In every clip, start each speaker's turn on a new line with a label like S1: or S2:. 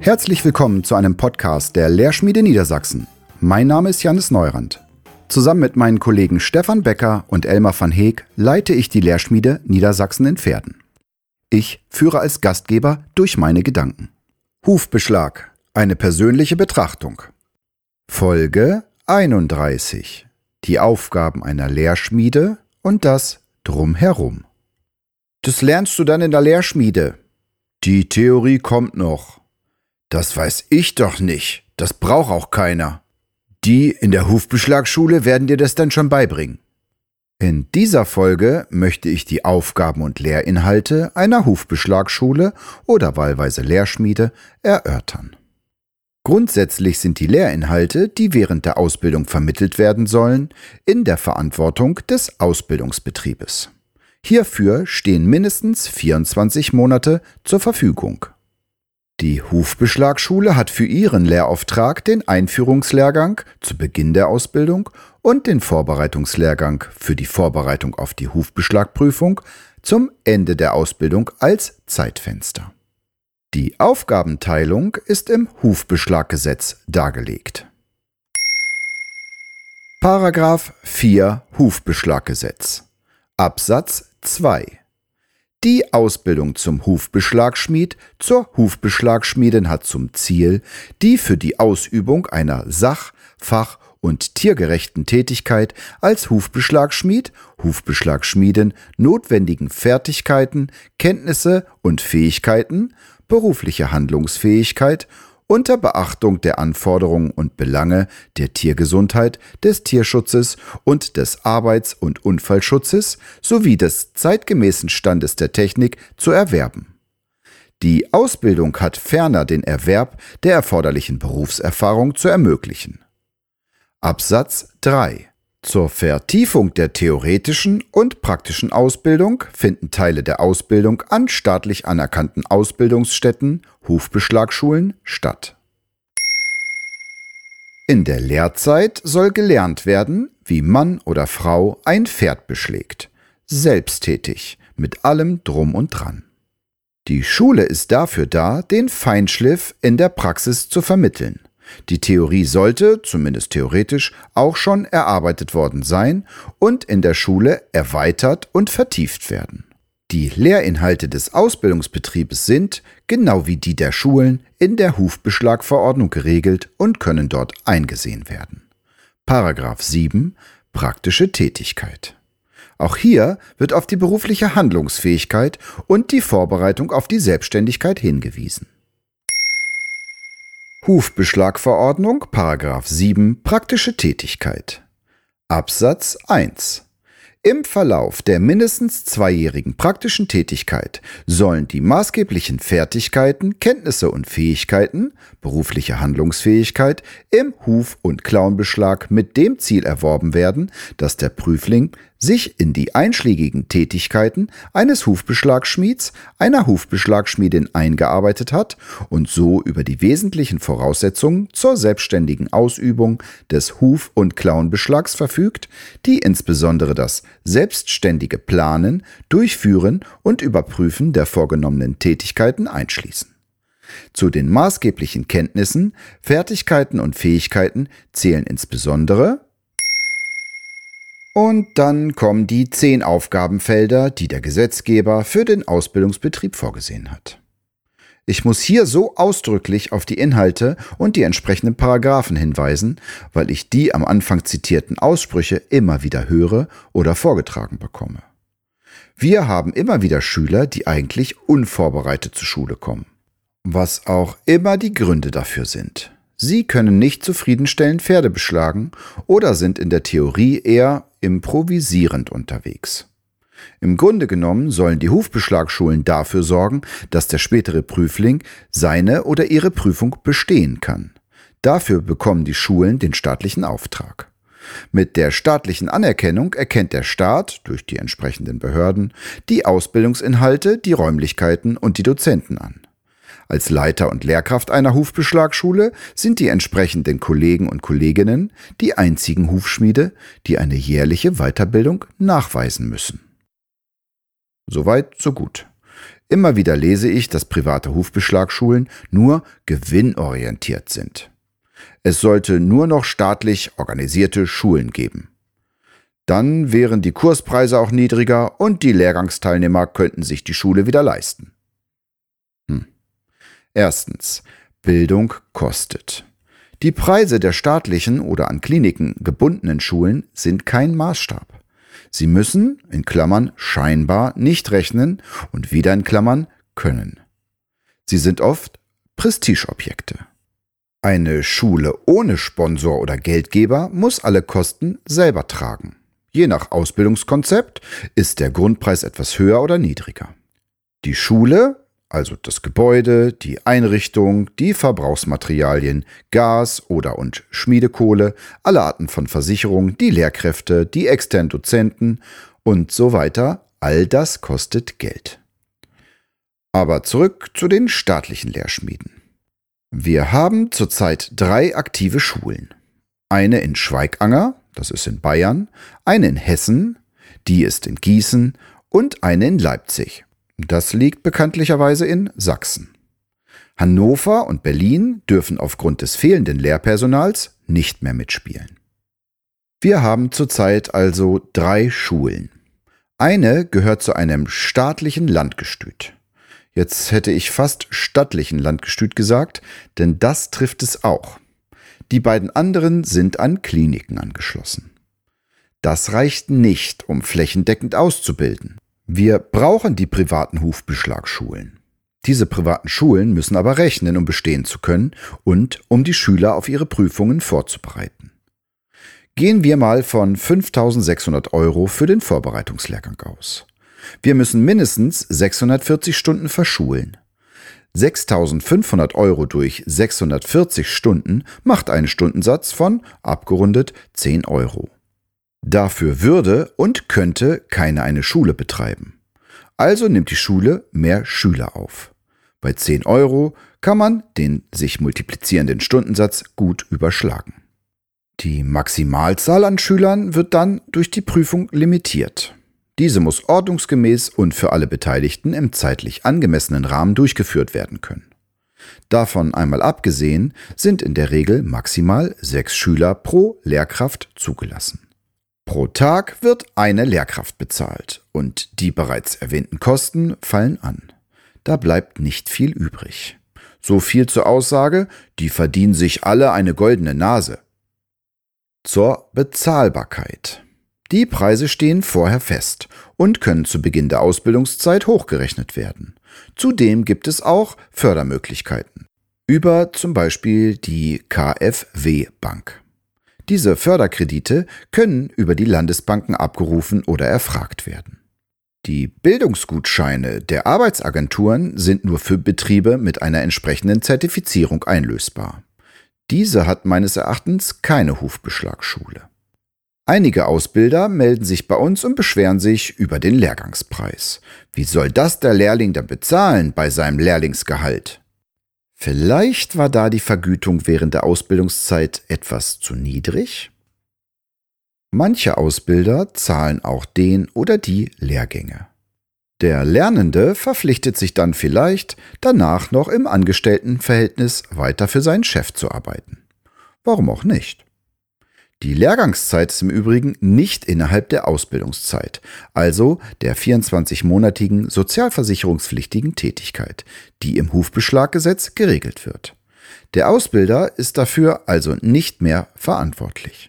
S1: Herzlich willkommen zu einem Podcast der Lehrschmiede Niedersachsen. Mein Name ist Jannis Neurand. Zusammen mit meinen Kollegen Stefan Becker und Elmar van Heek leite ich die Lehrschmiede Niedersachsen in Verden. Ich führe als Gastgeber durch meine Gedanken. Hufbeschlag, eine persönliche Betrachtung. Folge 31. Die Aufgaben einer Lehrschmiede und das Drumherum. Das lernst du dann in der Lehrschmiede. Die Theorie kommt noch. Das weiß ich doch nicht. Das braucht auch keiner. Die in der Hufbeschlagschule werden dir das dann schon beibringen. In dieser Folge möchte ich die Aufgaben und Lehrinhalte einer Hufbeschlagschule oder wahlweise Lehrschmiede erörtern. Grundsätzlich sind die Lehrinhalte, die während der Ausbildung vermittelt werden sollen, in der Verantwortung des Ausbildungsbetriebes. Hierfür stehen mindestens 24 Monate zur Verfügung. Die Hufbeschlagschule hat für ihren Lehrauftrag den Einführungslehrgang zu Beginn der Ausbildung und den Vorbereitungslehrgang für die Vorbereitung auf die Hufbeschlagprüfung zum Ende der Ausbildung als Zeitfenster. Die Aufgabenteilung ist im Hufbeschlaggesetz dargelegt. Paragraph 4 Hufbeschlaggesetz Absatz 2. Die Ausbildung zum Hufbeschlagschmied zur Hufbeschlagschmiedin hat zum Ziel, die für die Ausübung einer sach-, fach- und tiergerechten Tätigkeit als Hufbeschlagschmied, Hufbeschlagschmiedin notwendigen Fertigkeiten, Kenntnisse und Fähigkeiten, berufliche Handlungsfähigkeit unter Beachtung der Anforderungen und Belange der Tiergesundheit, des Tierschutzes und des Arbeits- und Unfallschutzes sowie des zeitgemäßen Standes der Technik zu erwerben. Die Ausbildung hat ferner den Erwerb der erforderlichen Berufserfahrung zu ermöglichen. Absatz 3. Zur Vertiefung der theoretischen und praktischen Ausbildung finden Teile der Ausbildung an staatlich anerkannten Ausbildungsstätten, Hufbeschlagschulen, statt. In der Lehrzeit soll gelernt werden, wie Mann oder Frau ein Pferd beschlägt, selbsttätig, mit allem Drum und Dran. Die Schule ist dafür da, den Feinschliff in der Praxis zu vermitteln. Die Theorie sollte, zumindest theoretisch, auch schon erarbeitet worden sein und in der Schule erweitert und vertieft werden. Die Lehrinhalte des Ausbildungsbetriebes sind, genau wie die der Schulen, in der Hufbeschlagverordnung geregelt und können dort eingesehen werden. Paragraph 7 Praktische Tätigkeit. Auch hier wird auf die berufliche Handlungsfähigkeit und die Vorbereitung auf die Selbstständigkeit hingewiesen. Hufbeschlagverordnung, Paragraph 7, Praktische Tätigkeit. Absatz 1. Im Verlauf der mindestens 2-jährigen praktischen Tätigkeit sollen die maßgeblichen Fertigkeiten, Kenntnisse und Fähigkeiten, berufliche Handlungsfähigkeit, im Huf- und Klauenbeschlag mit dem Ziel erworben werden, dass der Prüfling sich in die einschlägigen Tätigkeiten eines Hufbeschlagschmieds, einer Hufbeschlagschmiedin eingearbeitet hat und so über die wesentlichen Voraussetzungen zur selbstständigen Ausübung des Huf- und Klauenbeschlags verfügt, die insbesondere das selbstständige Planen, Durchführen und Überprüfen der vorgenommenen Tätigkeiten einschließen. Zu den maßgeblichen Kenntnissen, Fertigkeiten und Fähigkeiten zählen insbesondere. Und dann kommen die 10 Aufgabenfelder, die der Gesetzgeber für den Ausbildungsbetrieb vorgesehen hat. Ich muss hier so ausdrücklich auf die Inhalte und die entsprechenden Paragraphen hinweisen, weil ich die am Anfang zitierten Aussprüche immer wieder höre oder vorgetragen bekomme. Wir haben immer wieder Schüler, die eigentlich unvorbereitet zur Schule kommen. Was auch immer die Gründe dafür sind. Sie können nicht zufriedenstellend Pferde beschlagen oder sind in der Theorie eher improvisierend unterwegs. Im Grunde genommen sollen die Hufbeschlagschulen dafür sorgen, dass der spätere Prüfling seine oder ihre Prüfung bestehen kann. Dafür bekommen die Schulen den staatlichen Auftrag. Mit der staatlichen Anerkennung erkennt der Staat, durch die entsprechenden Behörden, die Ausbildungsinhalte, die Räumlichkeiten und die Dozenten an. Als Leiter und Lehrkraft einer Hufbeschlagschule sind die entsprechenden Kollegen und Kolleginnen die einzigen Hufschmiede, die eine jährliche Weiterbildung nachweisen müssen. Soweit, so gut. Immer wieder lese ich, dass private Hufbeschlagschulen nur gewinnorientiert sind. Es sollte nur noch staatlich organisierte Schulen geben. Dann wären die Kurspreise auch niedriger und die Lehrgangsteilnehmer könnten sich die Schule wieder leisten. Erstens. Bildung kostet. Die Preise der staatlichen oder an Kliniken gebundenen Schulen sind kein Maßstab. Sie müssen, in Klammern, scheinbar nicht rechnen und wieder in Klammern können. Sie sind oft Prestigeobjekte. Eine Schule ohne Sponsor oder Geldgeber muss alle Kosten selber tragen. Je nach Ausbildungskonzept ist der Grundpreis etwas höher oder niedriger. Die Schule, also das Gebäude, die Einrichtung, die Verbrauchsmaterialien, Gas und Schmiedekohle, alle Arten von Versicherungen, die Lehrkräfte, die externen Dozenten und so weiter, all das kostet Geld. Aber zurück zu den staatlichen Lehrschmieden. Wir haben zurzeit 3 aktive Schulen. Eine in Schweiganger, das ist in Bayern, eine in Hessen, die ist in Gießen und eine in Leipzig. Das liegt bekanntlicherweise in Sachsen. Hannover und Berlin dürfen aufgrund des fehlenden Lehrpersonals nicht mehr mitspielen. Wir haben zurzeit also 3 Schulen. Eine gehört zu einem staatlichen Landgestüt. Jetzt hätte ich fast stattlichen Landgestüt gesagt, denn das trifft es auch. Die beiden anderen sind an Kliniken angeschlossen. Das reicht nicht, um flächendeckend auszubilden. Wir brauchen die privaten Hufbeschlagsschulen. Diese privaten Schulen müssen aber rechnen, um bestehen zu können und um die Schüler auf ihre Prüfungen vorzubereiten. Gehen wir mal von 5.600 € für den Vorbereitungslehrgang aus. Wir müssen mindestens 640 Stunden verschulen. 6.500 € durch 640 Stunden macht einen Stundensatz von, abgerundet, 10 €. Dafür würde und könnte keiner eine Schule betreiben. Also nimmt die Schule mehr Schüler auf. Bei 10 € kann man den sich multiplizierenden Stundensatz gut überschlagen. Die Maximalzahl an Schülern wird dann durch die Prüfung limitiert. Diese muss ordnungsgemäß und für alle Beteiligten im zeitlich angemessenen Rahmen durchgeführt werden können. Davon einmal abgesehen sind in der Regel maximal 6 Schüler pro Lehrkraft zugelassen. Pro Tag wird eine Lehrkraft bezahlt und die bereits erwähnten Kosten fallen an. Da bleibt nicht viel übrig. So viel zur Aussage, die verdienen sich alle eine goldene Nase. Zur Bezahlbarkeit. Die Preise stehen vorher fest und können zu Beginn der Ausbildungszeit hochgerechnet werden. Zudem gibt es auch Fördermöglichkeiten über zum Beispiel die KfW-Bank. Diese Förderkredite können über die Landesbanken abgerufen oder erfragt werden. Die Bildungsgutscheine der Arbeitsagenturen sind nur für Betriebe mit einer entsprechenden Zertifizierung einlösbar. Diese hat meines Erachtens keine Hufbeschlagschule. Einige Ausbilder melden sich bei uns und beschweren sich über den Lehrgangspreis. Wie soll das der Lehrling dann bezahlen bei seinem Lehrlingsgehalt? Vielleicht war da die Vergütung während der Ausbildungszeit etwas zu niedrig? Manche Ausbilder zahlen auch den oder die Lehrgänge. Der Lernende verpflichtet sich dann vielleicht, danach noch im Angestelltenverhältnis weiter für seinen Chef zu arbeiten. Warum auch nicht? Die Lehrgangszeit ist im Übrigen nicht innerhalb der Ausbildungszeit, also der 24-monatigen sozialversicherungspflichtigen Tätigkeit, die im Hufbeschlaggesetz geregelt wird. Der Ausbilder ist dafür also nicht mehr verantwortlich.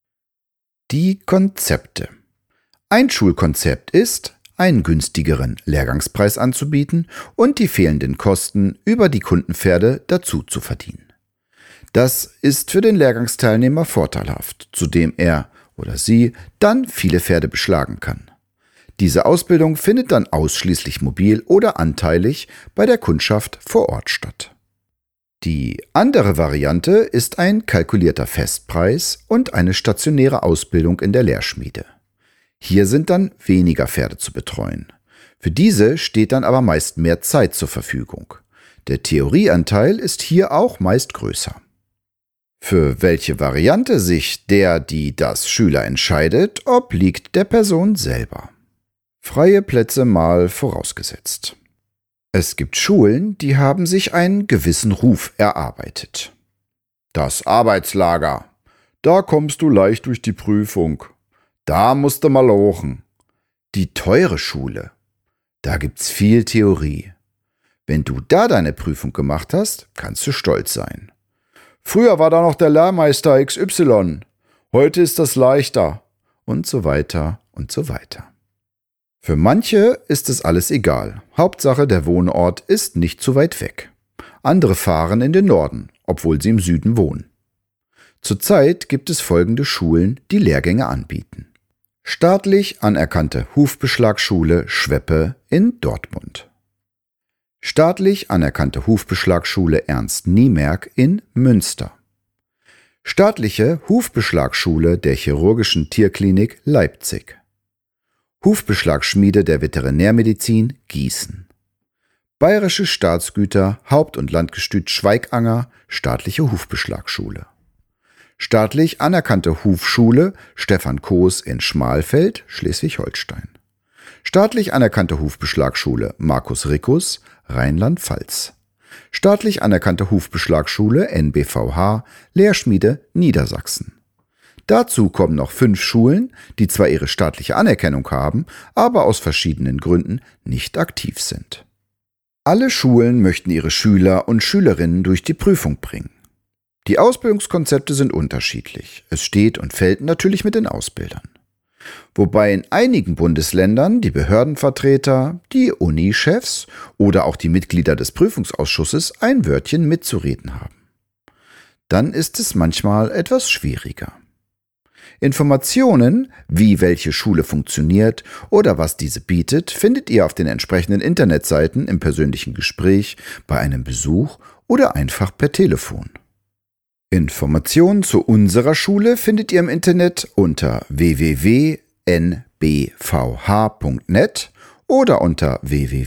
S1: Die Konzepte. Ein Schulkonzept ist, einen günstigeren Lehrgangspreis anzubieten und die fehlenden Kosten über die Kundenpferde dazu zu verdienen. Das ist für den Lehrgangsteilnehmer vorteilhaft, zudem er oder sie dann viele Pferde beschlagen kann. Diese Ausbildung findet dann ausschließlich mobil oder anteilig bei der Kundschaft vor Ort statt. Die andere Variante ist ein kalkulierter Festpreis und eine stationäre Ausbildung in der Lehrschmiede. Hier sind dann weniger Pferde zu betreuen. Für diese steht dann aber meist mehr Zeit zur Verfügung. Der Theorieanteil ist hier auch meist größer. Für welche Variante sich das Schüler entscheidet, obliegt der Person selber. Freie Plätze mal vorausgesetzt. Es gibt Schulen, die haben sich einen gewissen Ruf erarbeitet. Das Arbeitslager. Da kommst du leicht durch die Prüfung. Da musst du mal lochen. Die teure Schule. Da gibt's viel Theorie. Wenn du da deine Prüfung gemacht hast, kannst du stolz sein. Früher war da noch der Lehrmeister XY. Heute ist das leichter. Und so weiter und so weiter. Für manche ist es alles egal. Hauptsache, der Wohnort ist nicht zu weit weg. Andere fahren in den Norden, obwohl sie im Süden wohnen. Zurzeit gibt es folgende Schulen, die Lehrgänge anbieten. Staatlich anerkannte Hufbeschlagschule Schweppe in Dortmund. Staatlich anerkannte Hufbeschlagschule Ernst Niemerk in Münster. Staatliche Hufbeschlagschule der Chirurgischen Tierklinik Leipzig. Hufbeschlagschmiede der Veterinärmedizin Gießen. Bayerische Staatsgüter Haupt- und Landgestüt Schweiganger Staatliche Hufbeschlagschule. Staatlich anerkannte Hufschule Stefan Koos in Schmalfeld, Schleswig-Holstein. Staatlich anerkannte Hufbeschlagschule Markus Rickus, Rheinland-Pfalz. Staatlich anerkannte Hufbeschlagschule NBVH, Lehrschmiede Niedersachsen. Dazu kommen noch 5 Schulen, die zwar ihre staatliche Anerkennung haben, aber aus verschiedenen Gründen nicht aktiv sind. Alle Schulen möchten ihre Schüler und Schülerinnen durch die Prüfung bringen. Die Ausbildungskonzepte sind unterschiedlich. Es steht und fällt natürlich mit den Ausbildern. Wobei in einigen Bundesländern die Behördenvertreter, die Unichefs oder auch die Mitglieder des Prüfungsausschusses ein Wörtchen mitzureden haben. Dann ist es manchmal etwas schwieriger. Informationen, wie welche Schule funktioniert oder was diese bietet, findet ihr auf den entsprechenden Internetseiten im persönlichen Gespräch, bei einem Besuch oder einfach per Telefon. Informationen zu unserer Schule findet ihr im Internet unter www.nbvh.net oder unter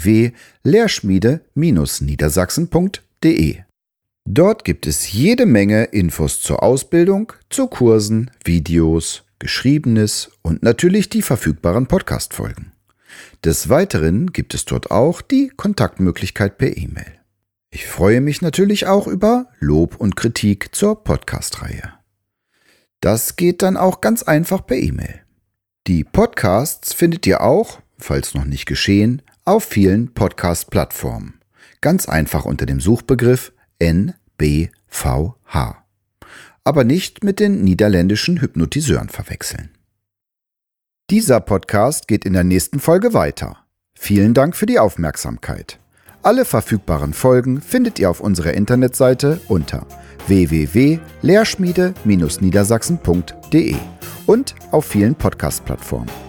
S1: www.lehrschmiede-niedersachsen.de. Dort gibt es jede Menge Infos zur Ausbildung, zu Kursen, Videos, Geschriebenes und natürlich die verfügbaren Podcast-Folgen. Des Weiteren gibt es dort auch die Kontaktmöglichkeit per E-Mail. Ich freue mich natürlich auch über Lob und Kritik zur Podcast-Reihe. Das geht dann auch ganz einfach per E-Mail. Die Podcasts findet ihr auch, falls noch nicht geschehen, auf vielen Podcast-Plattformen. Ganz einfach unter dem Suchbegriff NBVH. Aber nicht mit den niederländischen Hypnotiseuren verwechseln. Dieser Podcast geht in der nächsten Folge weiter. Vielen Dank für die Aufmerksamkeit. Alle verfügbaren Folgen findet ihr auf unserer Internetseite unter www.lehrschmiede-niedersachsen.de und auf vielen Podcast-Plattformen.